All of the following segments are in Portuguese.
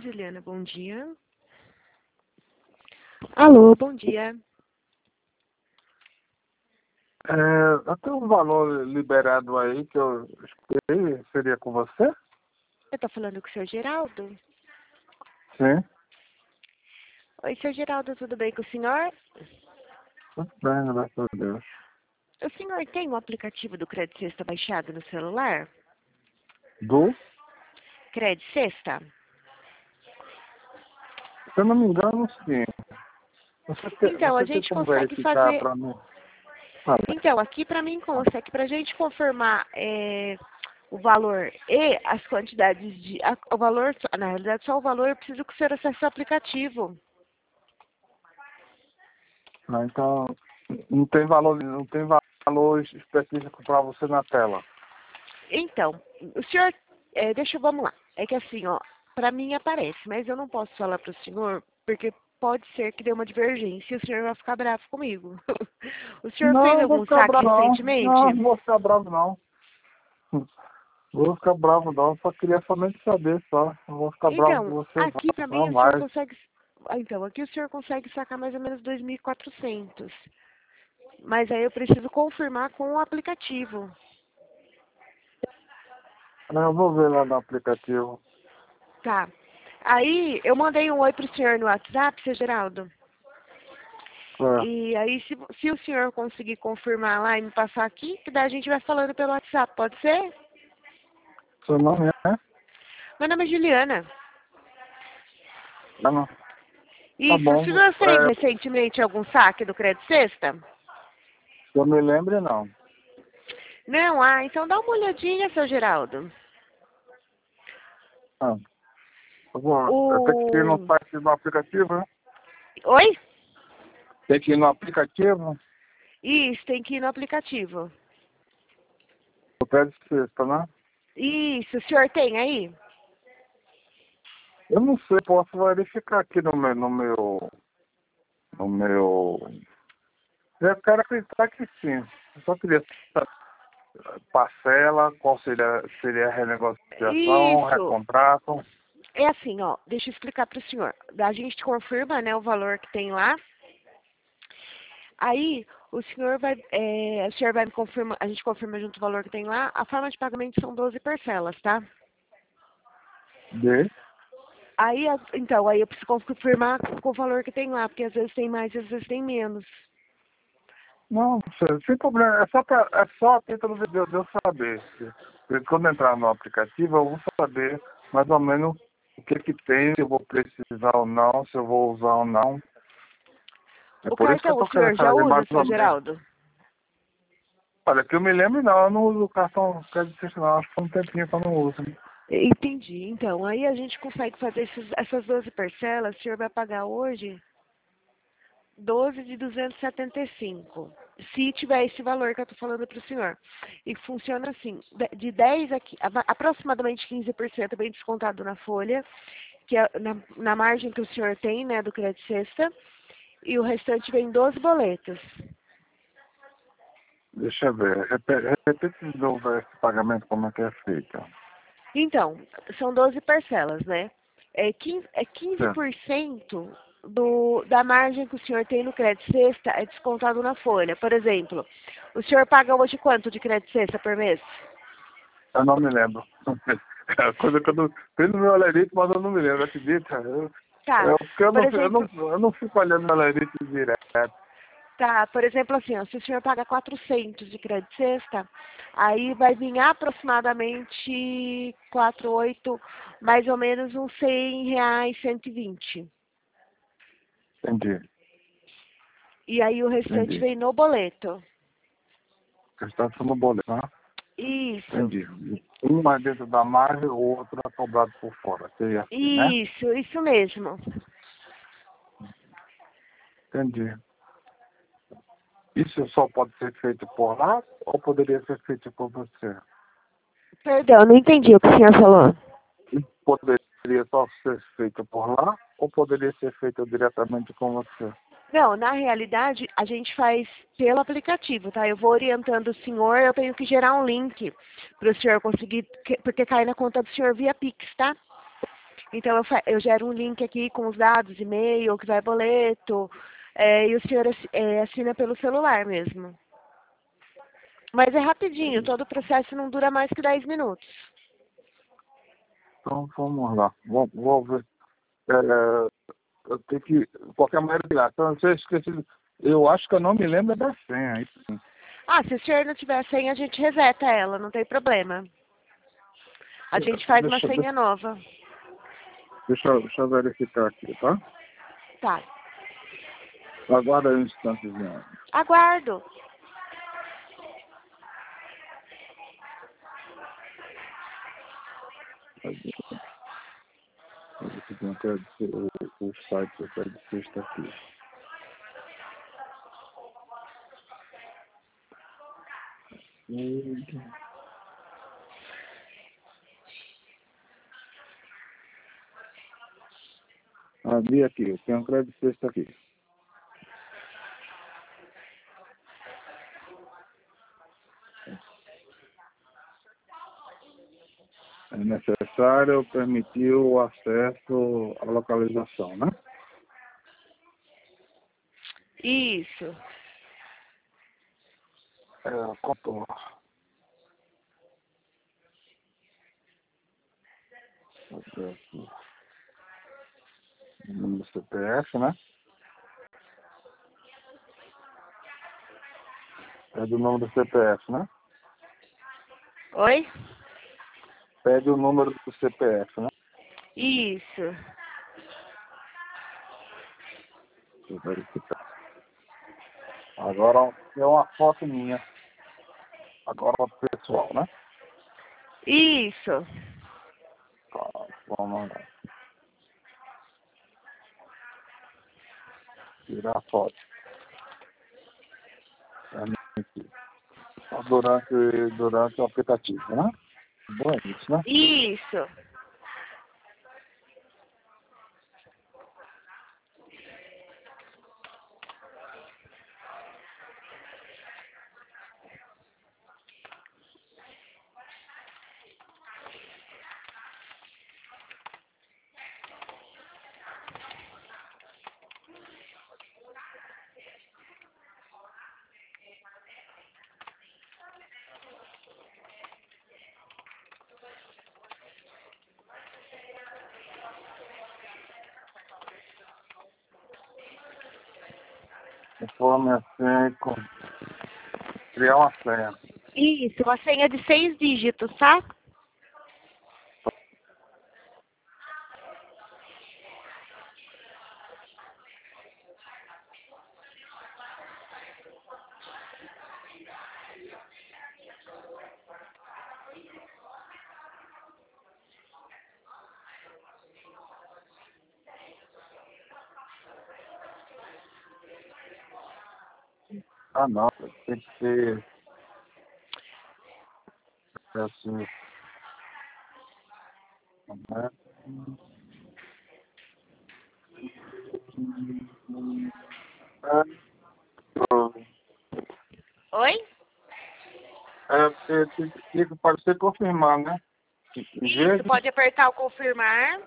Juliana, bom dia. Alô, bom dia. Tem um valor liberado aí que eu esperei, seria com você? Eu tô falando com o senhor Geraldo. Sim. Oi, senhor Geraldo, tudo bem com o senhor? Tudo bem, graças a Deus. O senhor tem um aplicativo do Crédito Sexta baixado no celular? Do? Crédito Sexta? Se eu não me engano, sim. Então, a Você tem gente como consegue verificar fazer... para mim? Fala. Então, aqui pra mim consta que pra gente confirmar o valor e as quantidades de... o valor, na realidade, só o valor, eu preciso que o senhor acesse o aplicativo. Não, então, não tem valor específico para você na tela. Então, o senhor, vamos lá. É que assim, ó, para mim aparece, mas eu não posso falar para o senhor, porque pode ser que dê uma divergência e o senhor vai ficar bravo comigo. O senhor fez Não, vou algum ficar saque bravo não. recentemente? Não vou ficar bravo não. Vou ficar bravo não, só queria somente saber só. Não vou ficar bravo Então, com você aqui para mim não o senhor mais. consegue. Então, aqui o senhor consegue sacar mais ou menos 2.400. Mas aí eu preciso confirmar com o aplicativo. Não, eu vou ver lá no aplicativo. Tá. Aí eu mandei um oi pro senhor no WhatsApp, seu Geraldo. É, E aí, se o senhor conseguir confirmar lá e me passar aqui, que daí a gente vai falando pelo WhatsApp, pode ser? seu nome é? Meu nome é Juliana. Não, não. Tá Isso, o bom. senhor fez recentemente algum saque do Crédito Sexta? Que eu me lembre, não. Não? Então dá uma olhadinha, seu Geraldo. Ah, eu tenho que ir no O... site do aplicativo, né? Oi? Tem que ir no aplicativo Isso, tem que ir no aplicativo. do Crédito Sexta, né? Isso, o senhor tem aí? Eu não sei, posso verificar aqui no meu. Eu quero acreditar que sim. Eu só queria saber parcela, qual seria a renegociação, Isso. recontrato. É assim, ó, deixa eu explicar para o senhor. A gente confirma, né, o valor que tem lá. Aí o senhor vai me confirmar, a gente confirma junto o valor que tem lá. A forma de pagamento são 12 parcelas, tá? De? Aí, então, aí eu preciso confirmar com o valor que tem lá, porque às vezes tem mais, às vezes tem menos. Não, sem problema. É só a título de eu saber. Porque quando entrar no aplicativo, eu vou saber mais ou menos o que tem, se eu vou precisar ou não, se eu vou usar ou não. É O por isso que eu cartão o estou querendo senhor já saber usa, mais seu ou menos. Geraldo? Olha, que eu me lembro não, eu não uso o cartão crédito não, acho que foi um tempinho que eu não uso. Entendi. Então, aí a gente consegue fazer essas 12 parcelas, o senhor vai pagar hoje 12 de 275. Se tiver esse valor que eu estou falando para o senhor. E funciona assim, de 10 a aproximadamente 15% bem descontado na folha, que é na margem que o senhor tem, né, do Crédito Sexta, e o restante vem 12 boletos. Deixa eu ver, repete de novo esse pagamento, como é que é feito. Então, são 12 parcelas, né? É Certo. 15% da margem que o senhor tem no Crédito Sexta é descontado na folha. Por exemplo, o senhor paga hoje quanto de Crédito Sexta por mês? Eu não me lembro. É a coisa que eu não. Tem no meu alerite, mas eu não me lembro, acredita? Tá, Porque por exemplo, eu não fico olhando meu alerite direto. por exemplo assim, ó, se o senhor paga 400 de Crédito Sexta, aí vai vir aproximadamente 48, mais ou menos uns R$ 100, 120. Entendi, E aí o restante entendi. vem no boleto. Está no boleto, né? Isso. Entendi. Um é dentro da margem, o outro é cobrado por fora. Seria assim, né? Isso mesmo. Entendi. Isso só pode ser feito por lá ou poderia ser feito por você? Perdão, não entendi o que o senhor falou. Poderia só ser feito por lá ou poderia ser feito diretamente com você? Não, na realidade, a gente faz pelo aplicativo, tá? Eu vou orientando o senhor, eu tenho que gerar um link para o senhor conseguir, porque cai na conta do senhor via Pix, tá? Então eu gero um link aqui com os dados, e-mail, que vai boleto, e o senhor assina pelo celular mesmo. Mas é rapidinho, todo o processo não dura mais que 10 minutos. Então vamos lá. Vou ver. Eu tenho que. De qualquer maneira, então, eu esqueci. Eu acho que eu não me lembro da senha. Aí sim. Ah, se o senhor não tiver a senha, a gente reseta ela, não tem problema. A gente faz uma senha nova. Deixa eu verificar aqui, tá? Tá. Aguarda aí um instantezinho. Aguardo. Eu tenho que o site do Crédito Suisse está aqui. Vi aqui, eu tenho um Crédito Suisse está aqui. É necessário permitir o acesso à localização, né? Isso. Contorno. O número do CPF, né? Pede o número do CPF, né? Oi? Pede o número do CPF, né? Isso. Deixa eu verificar. Agora é uma foto minha. Agora o pessoal, né? Isso. Tá, vamos lá. Tirar a foto. Durante o aplicativo, né? Bom, é isso, né? Isso. Conforme a senha, criar uma senha. Isso, uma senha de 6 dígitos, tá? Ah, não, tem que ser assim, né? Oi? Tem que parecer confirmar, né? Em vez Isso, pode apertar o confirmar.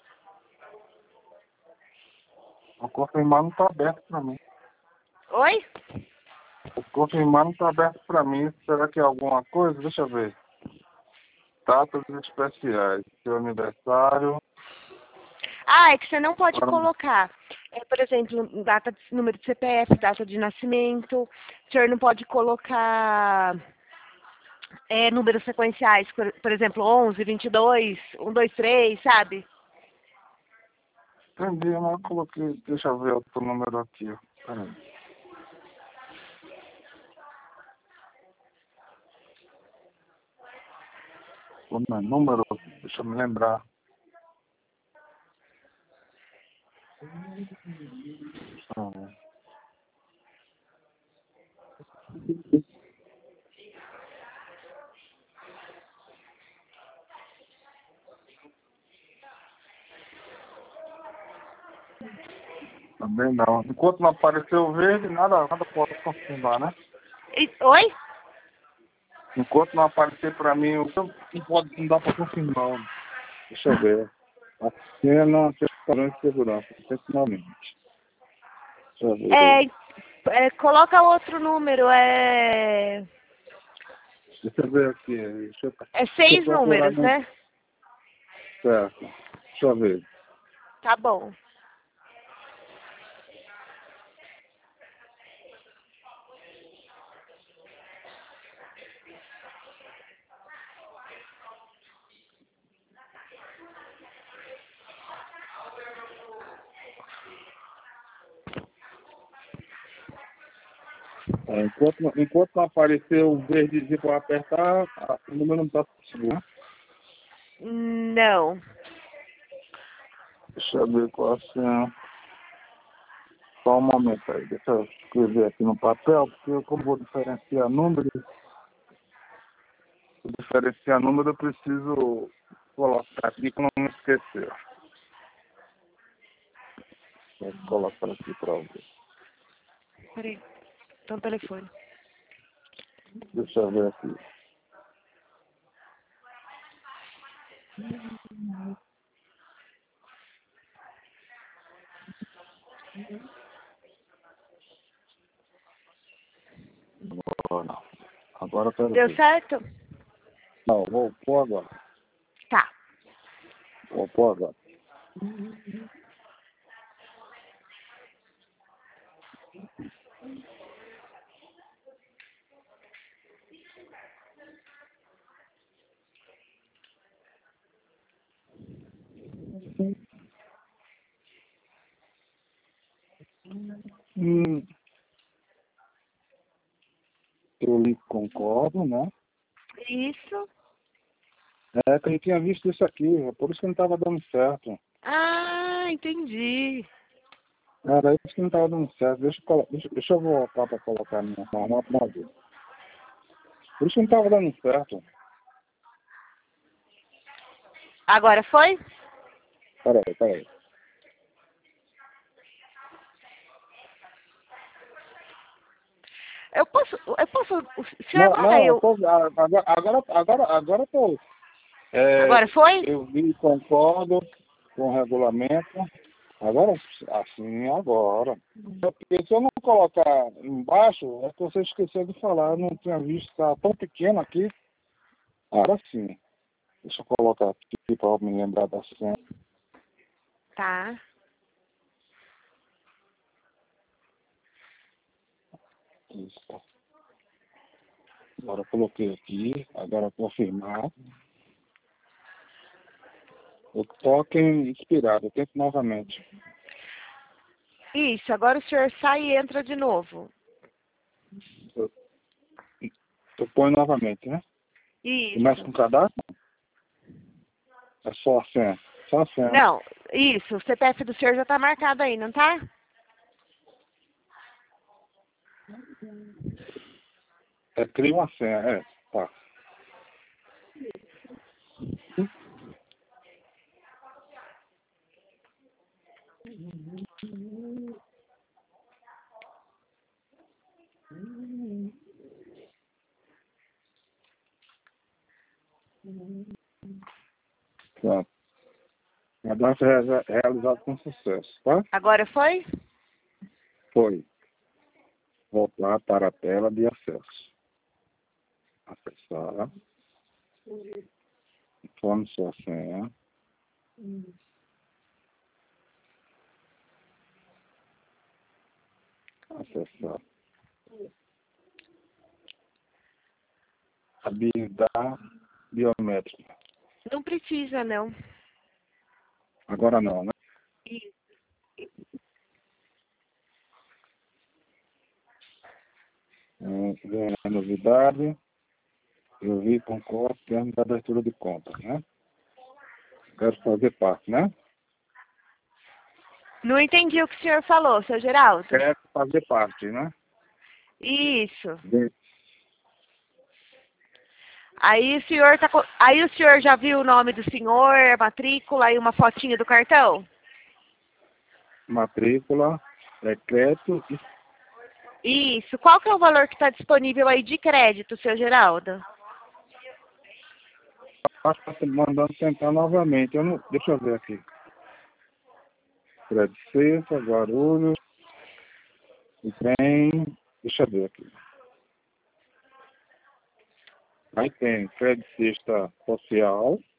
o confirmar não está aberto para mim. Oi? O confirmar não está aberto para mim. Será que é alguma coisa? Deixa eu ver. Datas especiais. Seu aniversário. Ah, é que você não pode Para... colocar, por exemplo, número de CPF, data de nascimento. O senhor não pode colocar números sequenciais, por exemplo, 11, 22, 1, 2, 3, sabe? Entendi, mas eu coloquei. Deixa eu ver outro número aqui. Ó. Peraí. O meu número, deixa eu me lembrar. Também não. Enquanto não apareceu o verde, nada pode confirmar, né? Oi? Enquanto não aparecer para mim, não dá para confirmar. Deixa eu ver. A cena tem padrão de segurança, intencionalmente. Deixa eu ver. Coloca outro número, Deixa eu ver aqui. Deixa eu 6 procurar números, no... né? Certo. Deixa eu ver. Tá bom. Enquanto não aparecer o verdezinho para apertar, o número não está possível, né? Não. Deixa eu ver qual a senha. Só um momento aí, deixa eu escrever aqui no papel, porque eu, como vou diferenciar números, eu preciso colocar aqui para não me esquecer. Vou colocar aqui para ver. Peraí. Tá no telefone. Deixa eu ver aqui. Agora não. Agora eu quero Deu ver. certo? Não, vou pôr agora. Tá. Vou pôr agora. Eu lhe concordo, né? Isso. É que eu não tinha visto isso aqui, é por isso que não estava dando certo. Ah, entendi. Era isso que não estava dando certo. Deixa eu voltar para colocar uma vez. Por isso que não estava dando certo. Agora foi? Peraí. Eu posso, se agora Não, eu, agora eu tô. agora foi? Eu vi e concordo com o regulamento. Agora, assim, agora. Porque se eu não colocar embaixo, é que você esqueceu de falar. Eu não tinha visto, estava tão pequeno aqui. Agora sim. Deixa eu colocar aqui para me lembrar da senha. Tá. Isso. Agora eu coloquei aqui. Agora confirmar. O token expirado. Eu tento novamente. Isso, agora o senhor sai e entra de novo. Eu ponho novamente, né? Começa Isso. com o cadastro? É só a senha. Só a senha. Não, isso, o CPF do senhor já tá marcado aí, não tá? Cria uma senha, tá. Pronto. Cadastro realizado com sucesso, tá? Agora foi? Foi. Voltar para a tela de acesso. Acessar. Informe sua senha. Acessar. Habilitar biométrica. Não precisa, não. Agora não, né? Vem a novidade. Eu vi concordo termo da abertura de conta, né? Quero fazer parte, né? Não entendi o que o senhor falou, seu Geraldo. Quero fazer parte, né? Isso. Vem Aí o senhor já viu o nome do senhor, a matrícula e uma fotinha do cartão? matrícula, decreto e Isso. Qual que é o valor que está disponível aí de crédito, seu Geraldo? acho que está mandando tentar novamente. Deixa eu ver aqui. Fred Sexta, Guarulhos, o trem. Deixa eu ver aqui. Aí tem Fred Sexta Social.